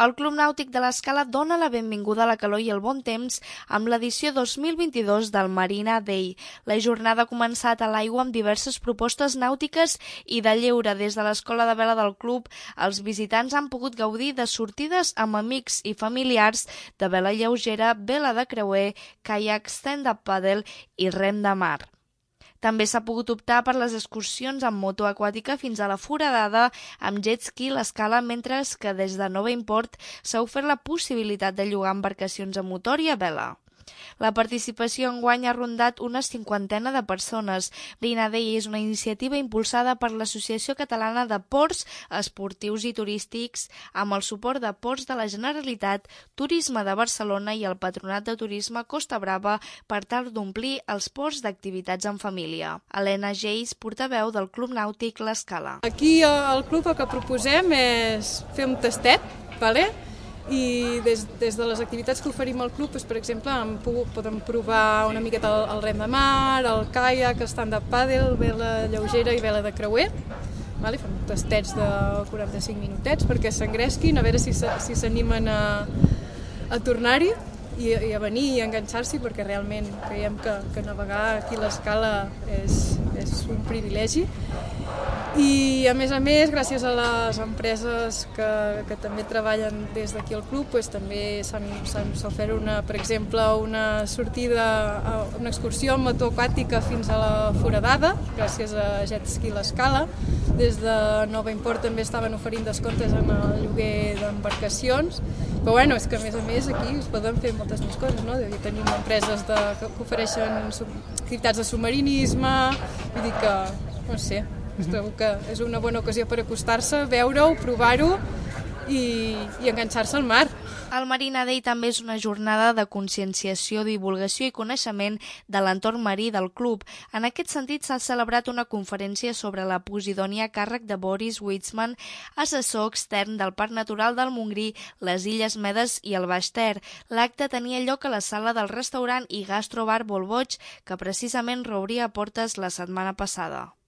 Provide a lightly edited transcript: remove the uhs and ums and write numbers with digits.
El Club Nàutic de l'Escala dona la benvinguda a la calor i el bon temps amb l'edició 2022 del Marina Day. La jornada ha començat a l'aigua amb diverses propostes nàutiques i de lleure. Des de l'escola de vela del club, els visitants han pogut gaudir de sortides amb amics i familiars de vela lleugera, vela de creuer, caiac, stand-up paddle i rem de mar. També s'ha pogut optar per les excursions amb moto aquàtica fins a la Foradada amb jet ski a l'Escala, mentre que des de Nova Import s'ha ofert la possibilitat de llogar embarcacions a motor i a vela. La participació enguany ha rondat una 50 de persones. Marina Day és una iniciativa impulsada per l'Associació Catalana de Ports Esportius i Turístics amb el suport de Ports de la Generalitat, Turisme de Barcelona i el Patronat de Turisme Costa Brava per tal d'omplir els ports d'activitats en família. Helena Geis, portaveu del Club Nàutic l'Escala. Aquí al club el que proposem és fer un tastet, ¿vale? I des de les activitats que oferim al club, per exemple, podem provar una miqueta el rem de mar, el caiac, el stand-up paddle, vela lleugera i vela de creuer. Fem tastets de 45 minutets perquè s'engresquin, a veure si s'animen a tornar-hi i a venir i a enganxar-s'hi, perquè realment creiem que navegar aquí a l'Escala és un privilegi. I a més, gràcies a les empreses que també treballen des d'aquí al club, també s'han ofert, per exemple, una sortida, una excursió amb moto aquàtica fins a la Foradada, gràcies a Jet Ski l'Escala. Des de Nova Import també estaven oferint descomptes en el lloguer d'embarcacions. Però és que a més aquí es poden fer moltes més coses, no? Tenim empreses que ofereixen activitats de submarinisme, vull dir que, no sé, trobo que és una bona ocasió per acostar-se, veure-ho, provar-ho i enganxar-se al mar. El Marina Day també és una jornada de conscienciació, divulgació i coneixement de l'entorn marí del club. En aquest sentit, s'ha celebrat una conferència sobre la Posidònia a càrrec de Boris Witzman, assessor extern del Parc Natural del Montgrí, les Illes Medes i el Baix Ter. L'acte tenia lloc a la sala del restaurant i gastrobar Bolboig, que precisament reobria portes la setmana passada.